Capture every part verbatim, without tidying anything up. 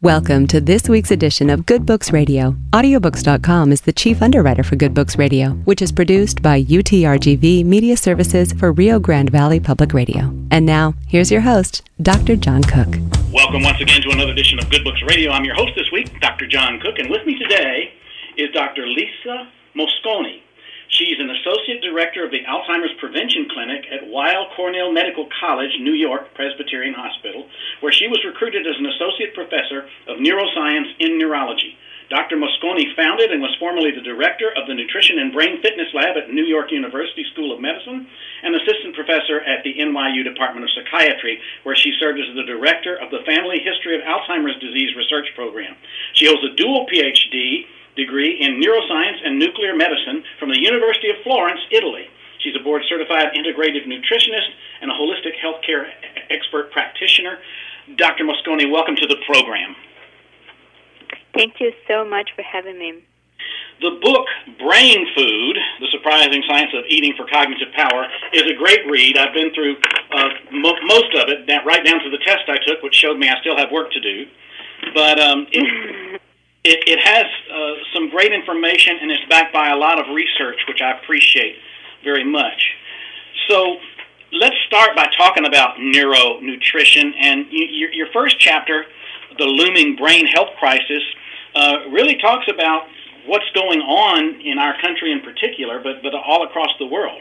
Welcome to this week's edition of Good Books Radio. Audiobooks dot com is the chief underwriter for Good Books Radio, which is produced by U T R G V Media Services for Rio Grande Valley Public Radio. And now, here's your host, Doctor John Cook. Welcome once again to another edition of Good Books Radio. I'm your host this week, Doctor John Cook, and with me today is Doctor Lisa Mosconi. She's an Associate Director of the Alzheimer's Prevention Clinic at Weill Cornell Medical College, New York Presbyterian Hospital, where she was recruited as an Associate Professor of Neuroscience in Neurology. Doctor Mosconi founded and was formerly the Director of the Nutrition and Brain Fitness Lab at New York University School of Medicine and Assistant Professor at the N Y U Department of Psychiatry, where she served as the Director of the Family History of Alzheimer's Disease Research Program. She holds a dual P H D degree in neuroscience and nuclear medicine from the University of Florence, Italy. She's a board-certified integrative nutritionist and a holistic healthcare expert practitioner. Doctor Mosconi, welcome to the program. Thank you so much for having me. The book, Brain Food, The Surprising Science of Eating for Cognitive Power, is a great read. I've been through uh, mo- most of it, right down to the test I took, which showed me I still have work to do. But um, it, it, it has uh, some great information, and it's backed by a lot of research, which I appreciate very much. So let's start by talking about neuronutrition. And you, your, your first chapter, The Looming Brain Health Crisis, uh, really talks about what's going on in our country in particular, but, but all across the world.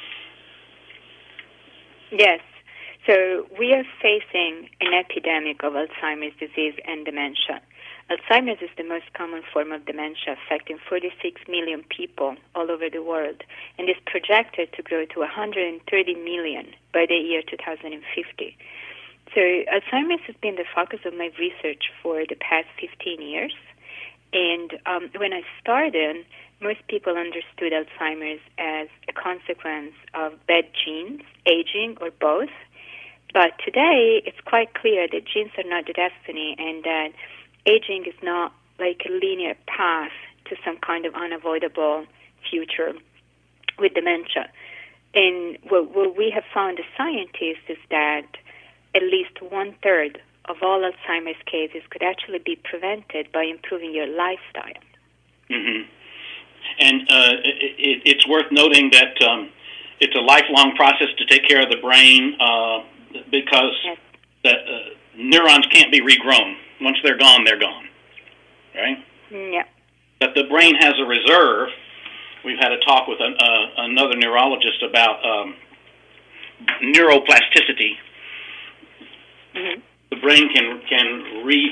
Yes. So we are facing an epidemic of Alzheimer's disease and dementia. Alzheimer's is the most common form of dementia, affecting forty-six million people all over the world, and is projected to grow to one hundred thirty million by the year two thousand fifty. So Alzheimer's has been the focus of my research for the past fifteen years. And um, when I started, most people understood Alzheimer's as a consequence of bad genes, aging, or both. But today, it's quite clear that genes are not the destiny, and that aging is not like a linear path to some kind of unavoidable future with dementia. And what, what we have found as scientists is that at least one-third of all Alzheimer's cases could actually be prevented by improving your lifestyle. Mm-hmm. And uh, it, it's worth noting that um, it's a lifelong process to take care of the brain uh, because yes. the, uh, neurons can't be regrown. Once they're gone, they're gone, right? Yeah. But the brain has a reserve. We've had a talk with an, uh, another neurologist about um, neuroplasticity. Mm-hmm. The brain can can re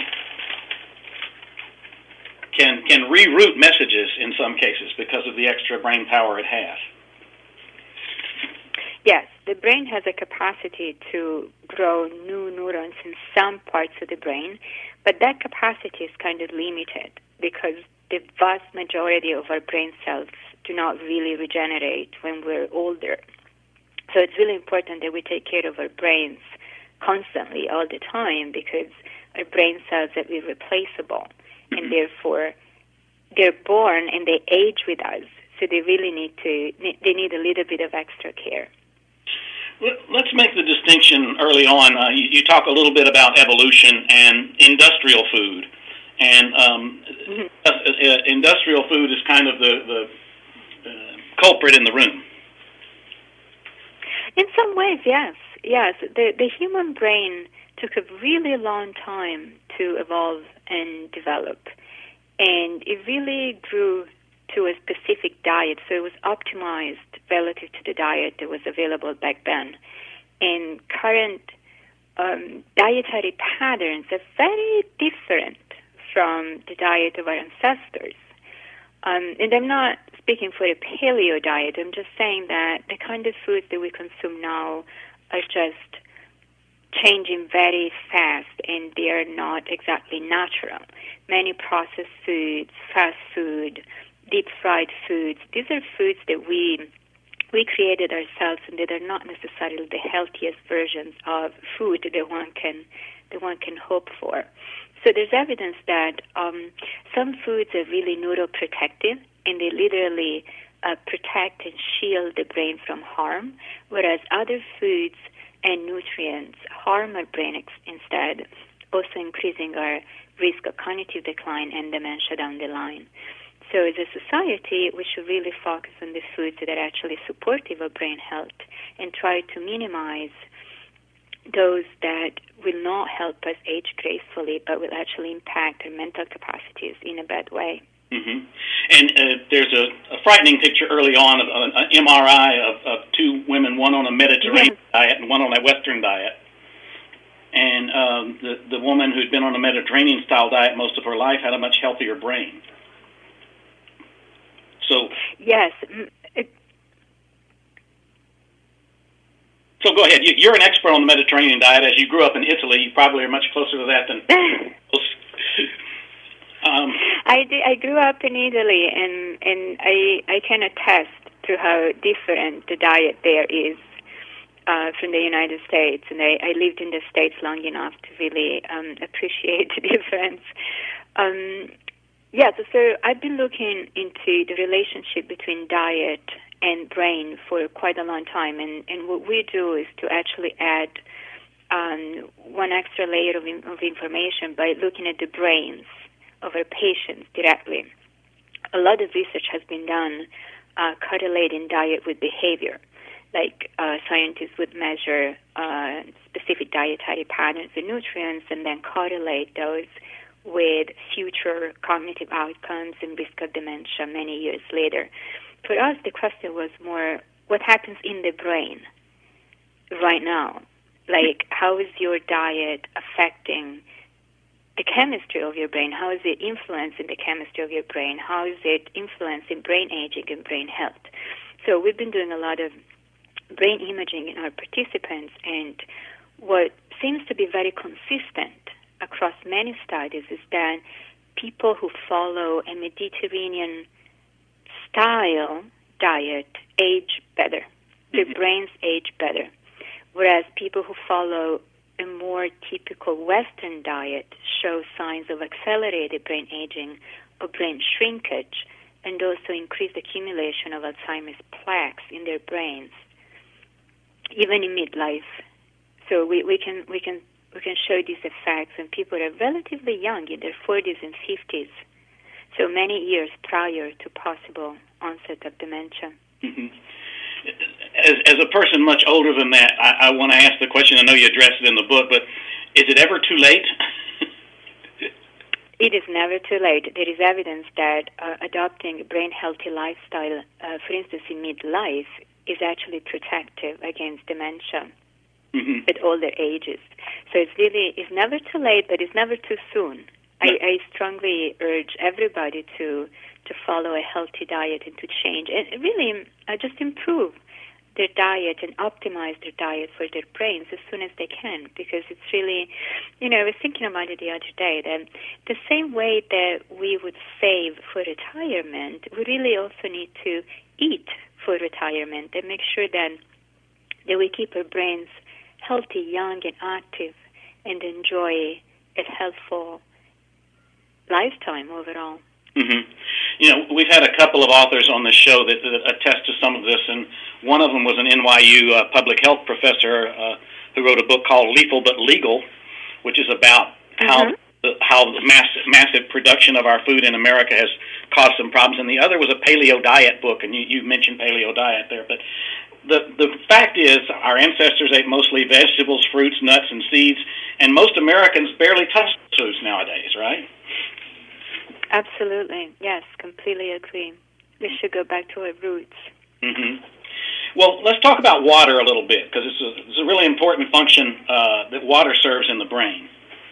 can can reroute messages in some cases because of the extra brain power it has. Yes, the brain has a capacity to grow new neurons in some parts of the brain, but that capacity is kind of limited because the vast majority of our brain cells do not really regenerate when we're older. So it's really important that we take care of our brains constantly, all the time, because our brain cells are irreplaceable, and therefore they're born and they age with us, so they really need to, they need a little bit of extra care. Let's make the distinction early on. Uh, you, you talk a little bit about evolution and industrial food, and um, mm-hmm. uh, uh, industrial food is kind of the, the uh, culprit in the room. In some ways, yes. Yes, the, the human brain took a really long time to evolve and develop, and it really grew to a specific diet, so it was optimized relative to the diet that was available back then. And current um, dietary patterns are very different from the diet of our ancestors. Um, and I'm not speaking for a paleo diet, I'm just saying that the kind of foods that we consume now are just changing very fast, and they are not exactly natural. Many processed foods, fast food, deep-fried foods, these are foods that we we created ourselves, and that are not necessarily the healthiest versions of food that one can that one can hope for. So there's evidence that um, some foods are really neuroprotective, and they literally uh, protect and shield the brain from harm, whereas other foods and nutrients harm our brain ex- instead. also increasing our risk of cognitive decline and dementia down the line. So as a society, we should really focus on the foods that are actually supportive of brain health and try to minimize those that will not help us age gracefully but will actually impact our mental capacities in a bad way. Mm-hmm. And uh, there's a, a frightening picture early on of an M R I of, of two women, one on a Mediterranean yes. diet and one on a Western diet. And um, the, the woman who'd been on a Mediterranean-style diet most of her life had a much healthier brain. So yes. It, so go ahead. You, you're an expert on the Mediterranean diet. As you grew up in Italy, you probably are much closer to that than um, I did, I grew up in Italy, and and I I can attest to how different the diet there is uh, from the United States. And I, I lived in the States long enough to really um, appreciate the difference. Um, Yeah, so, so I've been looking into the relationship between diet and brain for quite a long time, and, and what we do is to actually add um, one extra layer of, in, of information by looking at the brains of our patients directly. A lot of research has been done uh, correlating diet with behavior, like uh, scientists would measure uh, specific dietary patterns and nutrients and then correlate those with future cognitive outcomes and risk of dementia many years later. For us, the question was more, what happens in the brain right now? Like, how is your diet affecting the chemistry of your brain? How is it influencing the chemistry of your brain? How is it influencing brain aging and brain health? So we've been doing a lot of brain imaging in our participants, and what seems to be very consistent across many studies is that people who follow a Mediterranean-style diet age better. Their brains age better. Whereas people who follow a more typical Western diet show signs of accelerated brain aging or brain shrinkage, and also increased accumulation of Alzheimer's plaques in their brains, even in midlife. So we, we can we can we can show these effects when people are relatively young, in their forties and fifties, so many years prior to possible onset of dementia. Mm-hmm. As, as a person much older than that, I, I want to ask the question. I know you addressed it in the book, but is it ever too late? It is never too late. There is evidence that uh, adopting a brain-healthy lifestyle, uh, for instance, in midlife, is actually protective against dementia mm-hmm. at older ages. So it's really, it's never too late, but it's never too soon. I, I strongly urge everybody to to follow a healthy diet and to change, and really uh, just improve their diet and optimize their diet for their brains as soon as they can, because it's really, you know, I was thinking about it the other day, that the same way that we would save for retirement, we really also need to eat for retirement and make sure that, that we keep our brains healthy, young, and active, and enjoy a healthful lifetime overall. Mm-hmm. You know, we've had a couple of authors on the show that, that attest to some of this, and one of them was an N Y U uh, public health professor uh, who wrote a book called Lethal But Legal, which is about mm-hmm. how the, how the massive, massive production of our food in America has caused some problems. And the other was a paleo diet book, and you, you mentioned paleo diet there. But the the fact is, our ancestors ate mostly vegetables, fruits, nuts, and seeds, and most Americans barely touch foods nowadays, right? Absolutely. Yes, completely agree. We should go back to our roots. Mm-hmm. Well, let's talk about water a little bit, because it's a, it's a really important function uh, that water serves in the brain.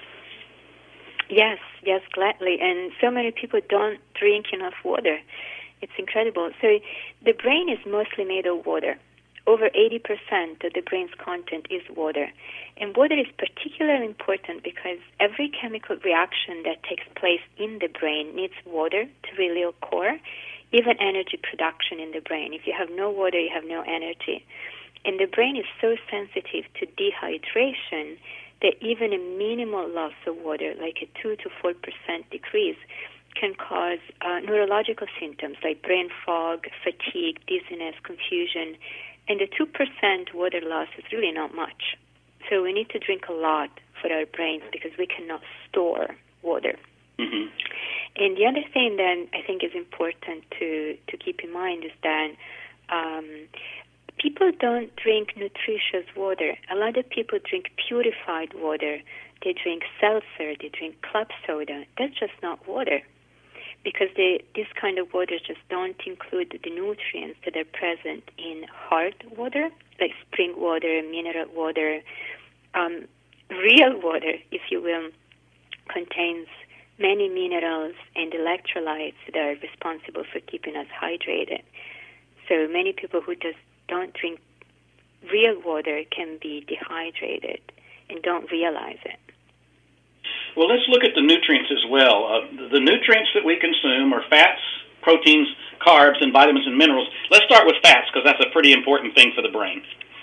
Yes, yes, gladly. And so many people don't drink enough water. It's incredible. So the brain is mostly made of water. Over eighty percent of the brain's content is water. And water is particularly important because every chemical reaction that takes place in the brain needs water to really occur, even energy production in the brain. If you have no water, you have no energy. And the brain is so sensitive to dehydration that even a minimal loss of water, like a two to four percent decrease, can cause uh, neurological symptoms like brain fog, fatigue, dizziness, confusion. And the two percent water loss is really not much. So we need to drink a lot for our brains because we cannot store water. Mm-hmm. And the other thing that I think is important to, to keep in mind is that um, people don't drink nutritious water. A lot of people drink purified water. They drink seltzer, they drink club soda. That's just not water, because they, this kind of water just don't include the nutrients that are present in hard water, like spring water, mineral water. Um, real water, if you will, contains many minerals and electrolytes that are responsible for keeping us hydrated. So many people who just don't drink real water can be dehydrated and don't realize it. Well, let's look at the nutrients as well. Uh, the nutrients that we consume are fats, proteins, carbs, and vitamins and minerals. Let's start with fats, because that's a pretty important thing for the brain.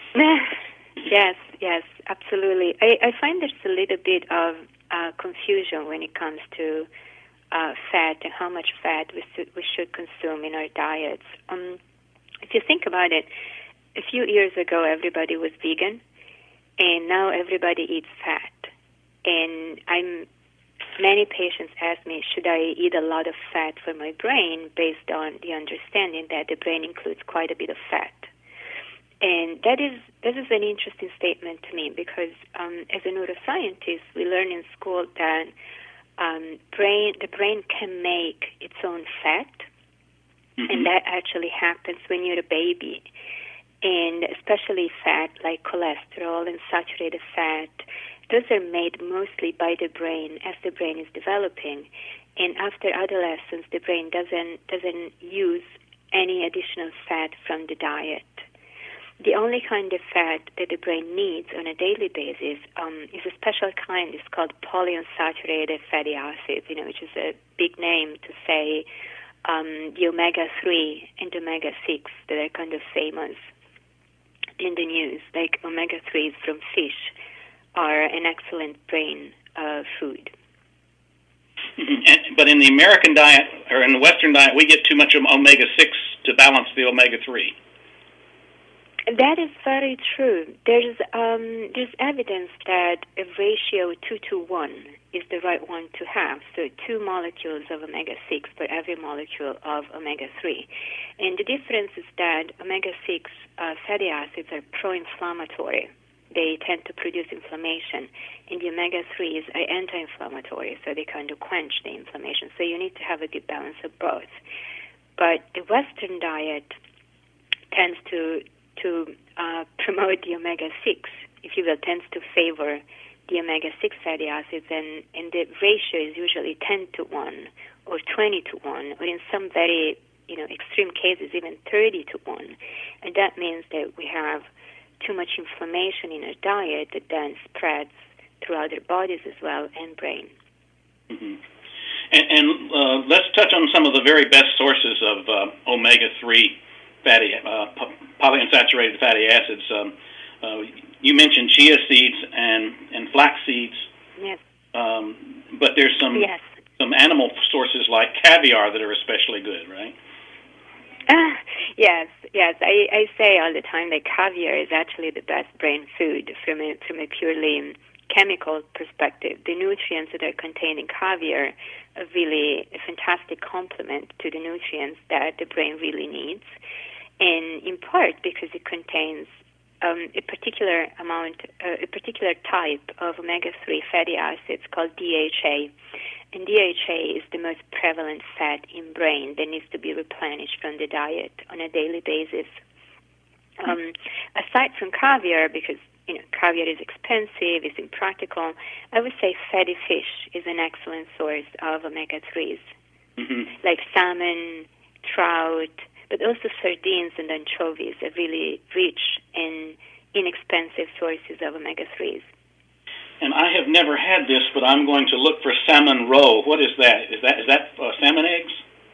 Yes, yes, absolutely. I, I find there's a little bit of uh, confusion when it comes to uh, fat and how much fat we, su- we should consume in our diets. Um, if you think about it, a few years ago everybody was vegan, and now everybody eats fat. And I'm many patients ask me, should I eat a lot of fat for my brain, based on the understanding that the brain includes quite a bit of fat. And that is that is an interesting statement to me, because um, as a neuroscientist, we learn in school that um, brain the brain can make its own fat, mm-hmm. and that actually happens when you're a baby. And especially fat like cholesterol and saturated fat, those are made mostly by the brain as the brain is developing. And after adolescence, the brain doesn't doesn't use any additional fat from the diet. The only kind of fat that the brain needs on a daily basis um, is a special kind. It's called polyunsaturated fatty acids, you know, which is a big name to say um, the omega three and omega six that are kind of famous in the news, like omega threes from fish are an excellent brain uh, food. Mm-hmm. And, but in the American diet, or in the Western diet, we get too much of omega six to balance the omega three. That is very true. There's um, there's evidence that a ratio two to one is the right one to have. So two molecules of omega six per every molecule of omega three. And the difference is that omega six uh, fatty acids are pro-inflammatory. They tend to produce inflammation. And the omega threes are anti-inflammatory, so they kind of quench the inflammation. So you need to have a good balance of both. But the Western diet tends to to uh, promote the omega six, if you will, tends to favor the omega six fatty acids, and, and the ratio is usually ten to one or twenty to one, or in some very you know extreme cases even thirty to one. And that means that we have too much inflammation in our diet that then spreads throughout our bodies as well, and brain. Mm-hmm. And, and uh, let's touch on some of the very best sources of uh, omega three fatty, uh, polyunsaturated fatty acids. Um, uh, you mentioned chia seeds and, and flax seeds. Yes. Um, but there's some yes. some animal sources like caviar that are especially good, right? Uh, yes, yes. I, I say all the time that caviar is actually the best brain food from a, from a purely chemical perspective. The nutrients that are contained in caviar are really a fantastic complement to the nutrients that the brain really needs. And in part because it contains um, a particular amount, uh, a particular type of omega three fatty acids called D H A. And D H A is the most prevalent fat in brain that needs to be replenished from the diet on a daily basis. Um, aside from caviar, because you know caviar is expensive, it's impractical, I would say fatty fish is an excellent source of omega threes, mm-hmm. like salmon, trout, but also sardines and anchovies are really rich and inexpensive sources of omega threes. And I have never had this, but I'm going to look for salmon roe. What is that? Is that is that uh, salmon eggs?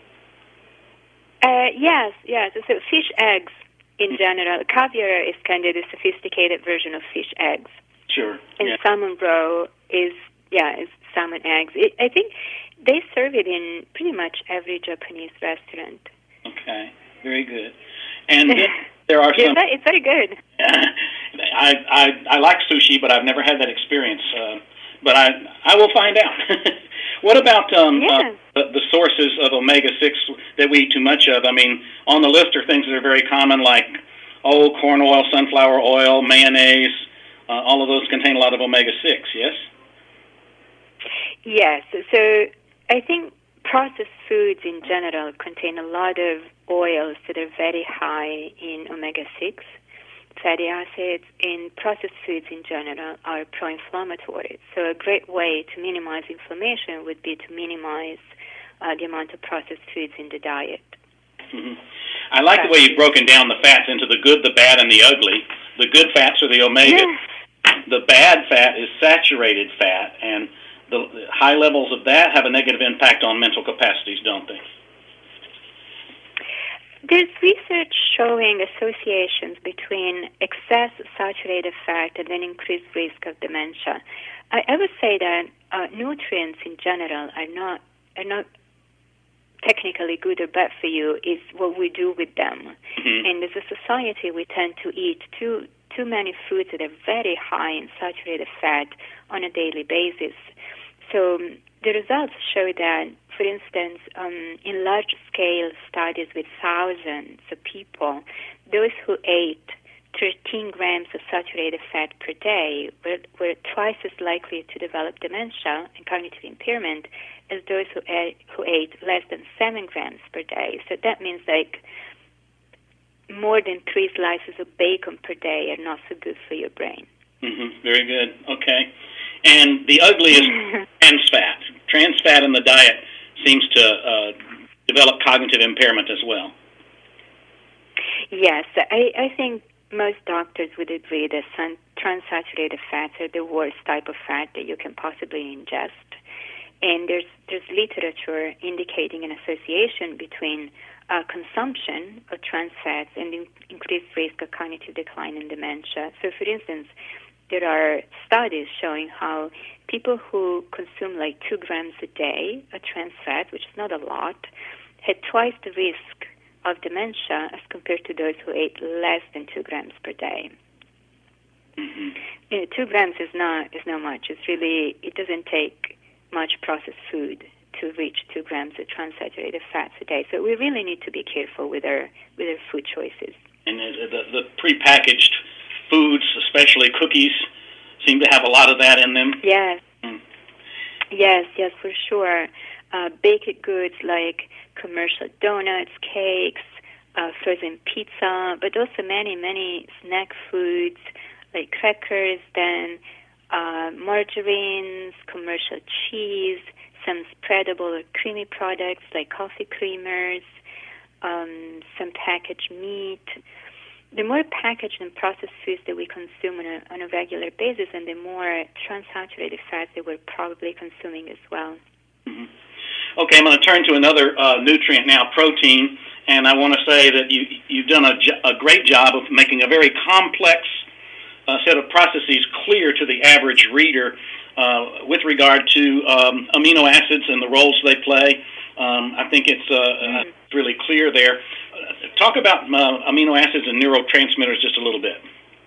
Uh, yes, yes. So fish eggs in general. Caviar is kind of the sophisticated version of fish eggs. Sure. And yeah. salmon roe is, yeah, is salmon eggs. It, I think they serve it in pretty much every Japanese restaurant. Okay, very good. And there are some... It's very good. I, I I like sushi, but I've never had that experience. Uh, but I I will find out. What about um, Yeah. uh, the, the sources of omega six that we eat too much of? I mean, on the list are things that are very common, like oh, corn oil, sunflower oil, mayonnaise. Uh, all of those contain a lot of omega six. Yes. Yes. So I think processed foods in general contain a lot of oils that are very high in omega six. Fatty acids in processed foods in general are pro-inflammatory. So a great way to minimize inflammation would be to minimize uh, the amount of processed foods in the diet. Mm-hmm. I like the way you've broken down the fats into the good, the bad, and the ugly. The good fats are the omega. Yes. The bad fat is saturated fat, and the, the high levels of that have a negative impact on mental capacities, don't they? There's research showing associations between excess saturated fat and an increased risk of dementia. I, I would say that uh, nutrients in general are not are not technically good or bad for you. It's what we do with them. Mm-hmm. And as a society, we tend to eat too too many foods that are very high in saturated fat on a daily basis. So um, the results show that, for instance, um, in large-scale studies with thousands of people, those who ate thirteen grams of saturated fat per day were, were twice as likely to develop dementia and cognitive impairment as those who ate, who ate less than seven grams per day. So that means like more than three slices of bacon per day are not so good for your brain. Mm-hmm. Very good. Okay. And the ugly is trans fat. Trans fat in the diet seems to uh, develop cognitive impairment as well. Yes, I, I think most doctors would agree that sun, trans-saturated fats are the worst type of fat that you can possibly ingest. And there's there's literature indicating an association between uh, consumption of trans fats and in, increased risk of cognitive decline and dementia. So, for instance, there are studies showing how people who consume like two grams a day of trans fat, which is not a lot, had twice the risk of dementia as compared to those who ate less than two grams per day. Mm-hmm. You know, two grams is not is not much. It's really it doesn't take much processed food to reach two grams of trans-saturated fats a day. So we really need to be careful with our with our food choices. And the, the, the prepackaged foods, especially cookies, seem to have a lot of that in them. Yes. Mm. Yes, yes, for sure. Uh, baked goods like commercial donuts, cakes, uh, frozen pizza, but also many, many snack foods like crackers, then uh, margarines, commercial cheese, some spreadable or creamy products like coffee creamers, um, some packaged meat. The more packaged and processed foods that we consume on a, on a regular basis, and the more trans-saturated fats that we're probably consuming as well. Mm-hmm. Okay, I'm going to turn to another uh, nutrient now, protein, and I want to say that you, you've done a, a great job of making a very complex uh, set of processes clear to the average reader uh, with regard to um, amino acids and the roles they play. Um, I think it's uh, mm. uh, really clear there. Uh, talk about uh, amino acids and neurotransmitters just a little bit.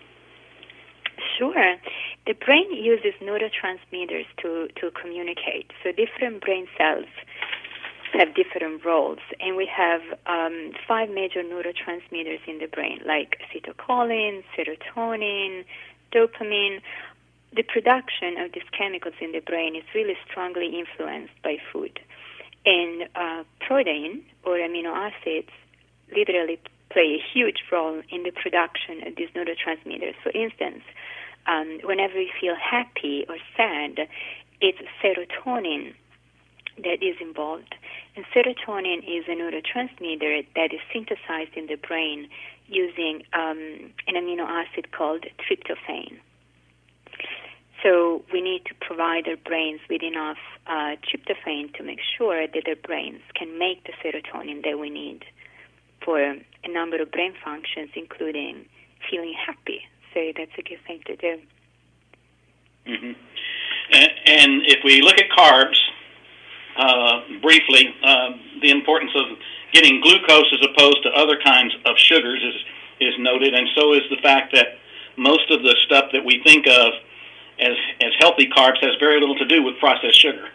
Sure. The brain uses neurotransmitters to, to communicate. So different brain cells have different roles. And we have um, five major neurotransmitters in the brain, like acetylcholine, serotonin, dopamine. The production of these chemicals in the brain is really strongly influenced by food. And uh, protein, or amino acids, literally play a huge role in the production of these neurotransmitters. For instance, um, whenever we feel happy or sad, it's serotonin that is involved. And serotonin is a neurotransmitter that is synthesized in the brain using um, an amino acid called tryptophan. So we need to provide our brains with enough uh, tryptophan to make sure that our brains can make the serotonin that we need for a number of brain functions, including feeling happy. So that's a good thing to do. Mm-hmm. And, and if we look at carbs, uh, briefly, uh, the importance of getting glucose as opposed to other kinds of sugars is, is noted, and so is the fact that most of the stuff that we think of as as healthy carbs has very little to do with processed sugar.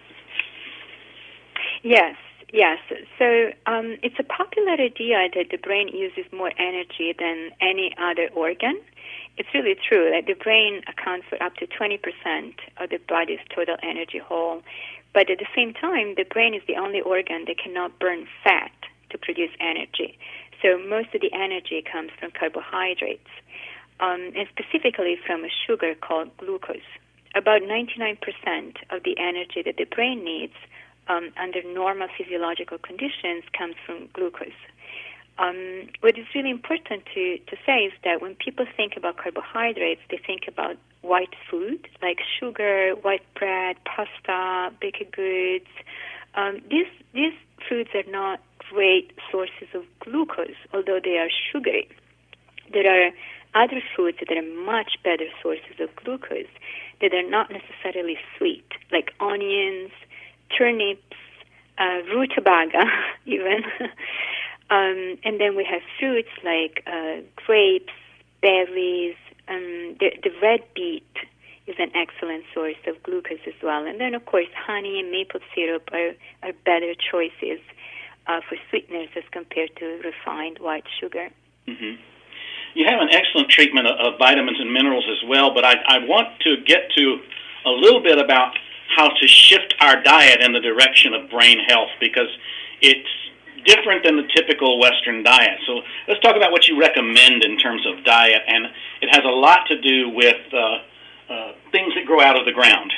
Yes, yes. So um, it's a popular idea that the brain uses more energy than any other organ. It's really true that the brain accounts for up to twenty percent of the body's total energy whole. But at the same time, the brain is the only organ that cannot burn fat to produce energy. So most of the energy comes from carbohydrates, um, and specifically from a sugar called glucose. About ninety-nine percent of the energy that the brain needs um, under normal physiological conditions comes from glucose. Um, what is really important to, to say is that when people think about carbohydrates, they think about white food, like sugar, white bread, pasta, baked goods. Um, these, these foods are not great sources of glucose, although they are sugary. There are other foods that are much better sources of glucose that are not necessarily sweet, like onions, turnips, uh, rutabaga even. um, and then we have fruits like uh, grapes, berries. Um, the, the red beet is an excellent source of glucose as well. And then, of course, honey and maple syrup are, are better choices uh, for sweeteners as compared to refined white sugar. Mm-hmm. You have an excellent treatment of, of vitamins and minerals as well, but I, I want to get to a little bit about how to shift our diet in the direction of brain health, because it's different than the typical Western diet. So let's talk about what you recommend in terms of diet, and it has a lot to do with uh, uh, things that grow out of the ground.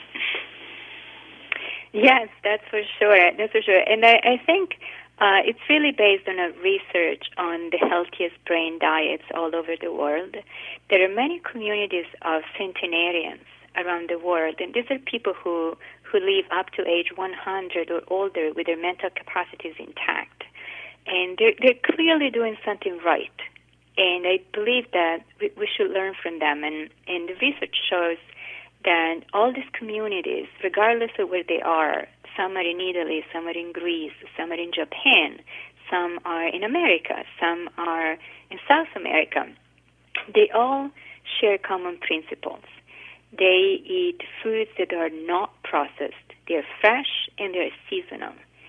Yes, that's for sure. That's for sure. And I, I think uh, it's really based on a research on the healthiest brain diets all over the world. There are many communities of centenarians around the world, and these are people who, who live up to age one hundred or older with their mental capacities intact. And they're, they're clearly doing something right. And I believe that we, we should learn from them. And, and the research shows that all these communities, regardless of where they are, some are in Italy, some are in Greece, some are in Japan, some are in America, some are in South America, they all share common principles. They eat foods that are not processed. They're fresh and they're seasonal.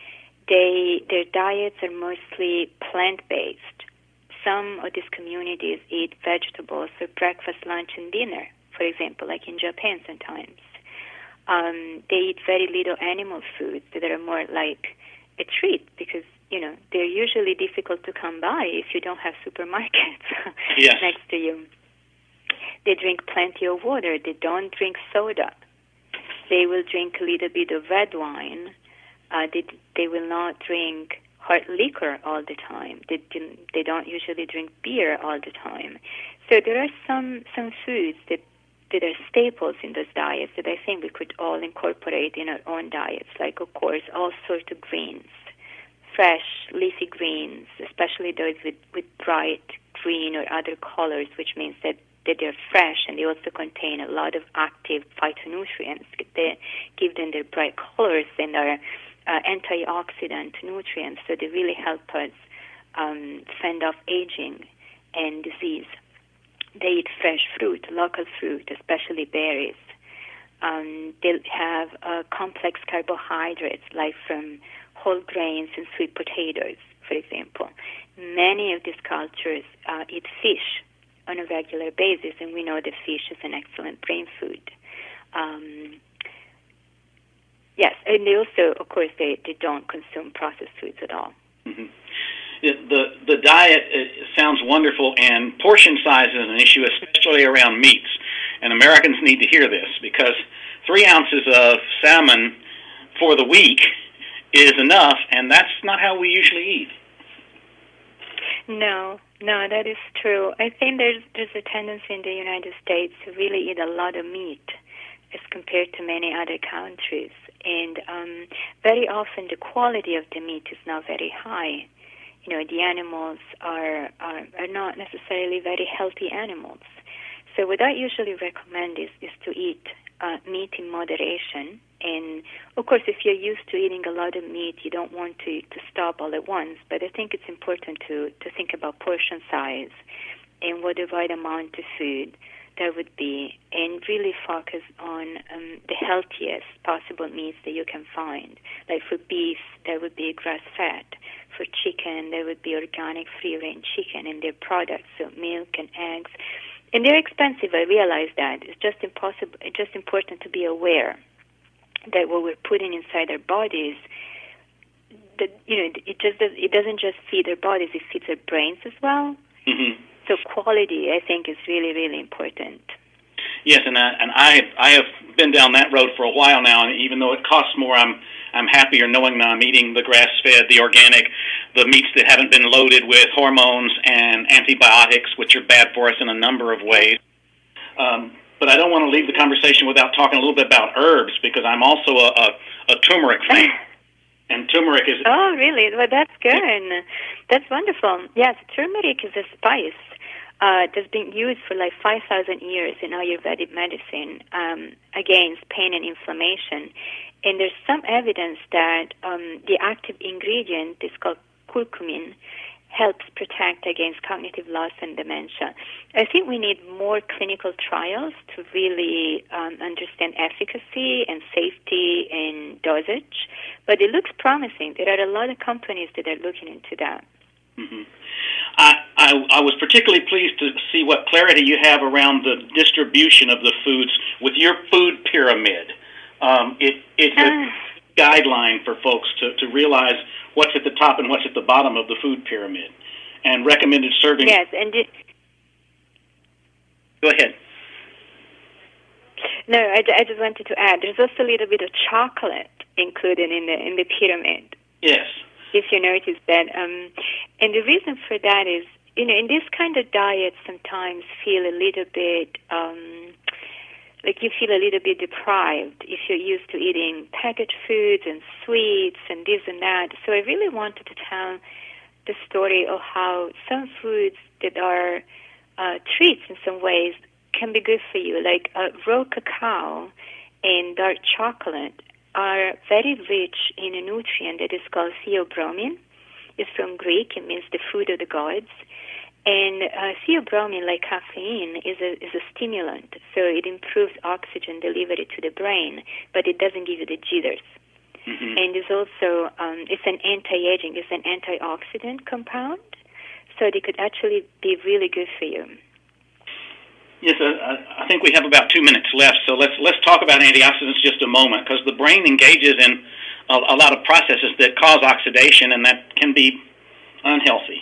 They, their diets are mostly plant-based. Some of these communities eat vegetables for breakfast, lunch, and dinner, for example, like in Japan sometimes. Um, they eat very little animal foods that are more like a treat because, you know, they're usually difficult to come by if you don't have supermarkets yes. next to you. They drink plenty of water. They don't drink soda. They will drink a little bit of red wine. Uh, they, they will not drink hard liquor all the time. They, they don't usually drink beer all the time. So there are some, some foods that that are staples in those diets that I think we could all incorporate in our own diets, like, of course, all sorts of greens, fresh, leafy greens, especially those with, with bright green or other colors, which means that, that they're fresh, and they also contain a lot of active phytonutrients that give them their bright colors and are uh, antioxidant nutrients, so they really help us um, fend off aging and disease. They eat fresh fruit, local fruit, especially berries. Um, they have uh, complex carbohydrates, like from whole grains and sweet potatoes, for example. Many of these cultures uh, eat fish on a regular basis, and we know that fish is an excellent brain food. Um, yes, and they also, of course, they, they don't consume processed foods at all. Mm-hmm. The the diet sounds wonderful, and portion size is an issue, especially around meats. And Americans need to hear this, because three ounces of salmon for the week is enough, and that's not how we usually eat. No, no, that is true. I think there's there's a tendency in the United States to really eat a lot of meat as compared to many other countries. And um, very often the quality of the meat is not very high. You know, the animals are, are are not necessarily very healthy animals. So what I usually recommend is, is to eat uh, meat in moderation. And, of course, if you're used to eating a lot of meat, you don't want to, to stop all at once. But I think it's important to, to think about portion size and what the right amount of food that would be, and really focus on um, the healthiest possible meats that you can find. Like for beef, that would be grass-fed. For chicken, there would be organic free-range chicken and their products, so milk and eggs. And they're expensive, I realize that. It's just impossible. It's just important to be aware that what we're putting inside our bodies, that you know, it just does, it doesn't just feed our bodies; it feeds our brains as well. Mm-hmm. So quality, I think, is really, really important. Yes, and I, and I I have been down that road for a while now, and even though it costs more, I'm I'm happier knowing that I'm eating the grass-fed, the organic, the meats that haven't been loaded with hormones and antibiotics, which are bad for us in a number of ways. Um, but I don't want to leave the conversation without talking a little bit about herbs, because I'm also a, a, a turmeric fan. And turmeric is... Oh, really? Well, that's good. That's wonderful. Yes, turmeric is a spice uh, that's been used for like five thousand years in Ayurvedic medicine um, against pain and inflammation. And there's some evidence that um, the active ingredient is called curcumin, helps protect against cognitive loss and dementia. I think we need more clinical trials to really um, understand efficacy and safety and dosage, but it looks promising. There are a lot of companies that are looking into that. Mm-hmm. I, I, I was particularly pleased to see what clarity you have around the distribution of the foods with your food pyramid. Um, it, it's a uh. guideline for folks to, to realize what's at the top and what's at the bottom of the food pyramid, and recommended serving. Yes, and it, go ahead. No, I, I just wanted to add. There's also a little bit of chocolate included in the in the pyramid. Yes. If you notice that, um, and the reason for that is, you know, in this kind of diet, sometimes feel a little bit. Um, Like you feel a little bit deprived if you're used to eating packaged foods and sweets and this and that. So I really wanted to tell the story of how some foods that are uh, treats in some ways can be good for you. Like uh, raw cacao and dark chocolate are very rich in a nutrient that is called theobromine. It's from Greek. It means the food of the gods. And uh, theobromine, like caffeine, is a is a stimulant, so it improves oxygen delivery to the brain, but it doesn't give you the jitters. Mm-hmm. And it's also um, it's an anti-aging, it's an antioxidant compound, so it could actually be really good for you. Yes, uh, I think we have about two minutes left, so let's let's talk about antioxidants just a moment, because the brain engages in a, a lot of processes that cause oxidation, and that can be unhealthy.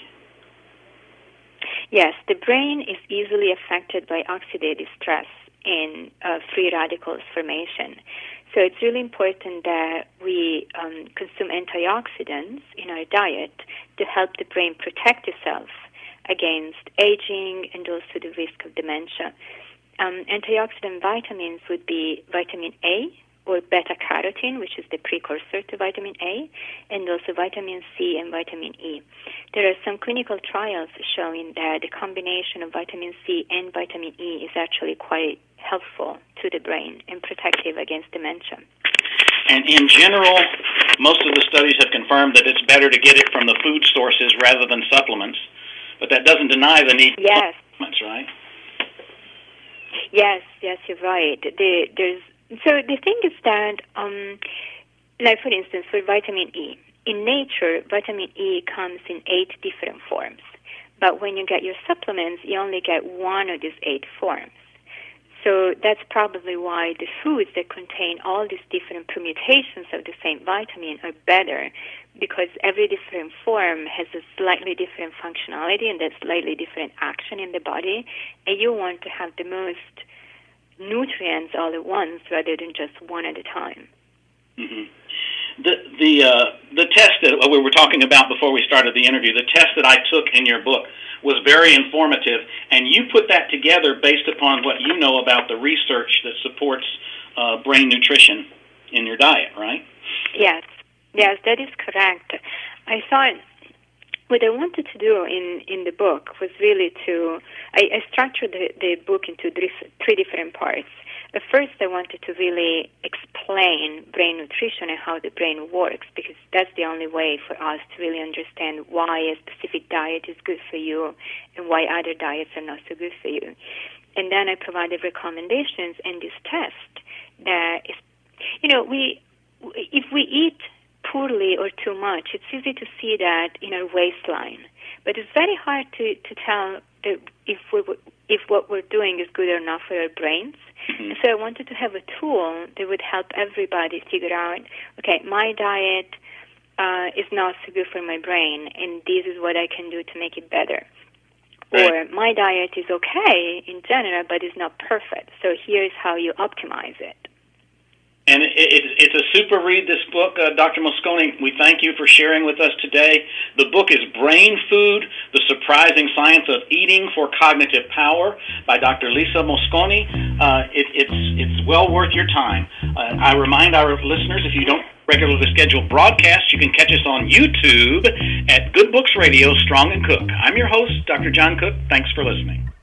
Yes, the brain is easily affected by oxidative stress and uh, free radicals formation. So it's really important that we um, consume antioxidants in our diet to help the brain protect itself against aging and also the risk of dementia. Um, antioxidant vitamins would be vitamin A, or beta-carotene, which is the precursor to vitamin A, and also vitamin C and vitamin E. There are some clinical trials showing that the combination of vitamin C and vitamin E is actually quite helpful to the brain and protective against dementia. And in general, most of the studies have confirmed that it's better to get it from the food sources rather than supplements, but that doesn't deny the need yes. for supplements, right? Yes, yes, you're right. The, there's So the thing is that, um, like for instance, for vitamin E, in nature, vitamin E comes in eight different forms. But when you get your supplements, you only get one of these eight forms. So that's probably why the foods that contain all these different permutations of the same vitamin are better, because every different form has a slightly different functionality and a slightly different action in the body, and you want to have the most nutrients all at once rather than just one at a time. Mm-hmm. The the uh, the test that we were talking about before we started the interview, the test that I took in your book was very informative, and you put that together based upon what you know about the research that supports uh, brain nutrition in your diet, right? Yes, yes, that is correct. I thought what I wanted to do in, in the book was really to, I, I structured the, the book into three, three different parts. At first, I wanted to really explain brain nutrition and how the brain works, because that's the only way for us to really understand why a specific diet is good for you and why other diets are not so good for you. And then I provided recommendations and this test that is, you know, we if we eat poorly or too much, it's easy to see that in our waistline. But it's very hard to, to tell that if we if what we're doing is good or not for our brains. Mm-hmm. And so I wanted to have a tool that would help everybody figure out, okay, my diet uh, is not so good for my brain, and this is what I can do to make it better. Right. Or my diet is okay in general, but it's not perfect. So here's how you optimize it. And it, it, it's a super read, this book, uh, Doctor Mosconi. We thank you for sharing with us today. The book is Brain Food, The Surprising Science of Eating for Cognitive Power by Doctor Lisa Mosconi. Uh, it, it's, it's well worth your time. Uh, I remind our listeners, if you don't regularly schedule broadcasts, you can catch us on YouTube at Good Books Radio, Strong and Cook. I'm your host, Doctor John Cook. Thanks for listening.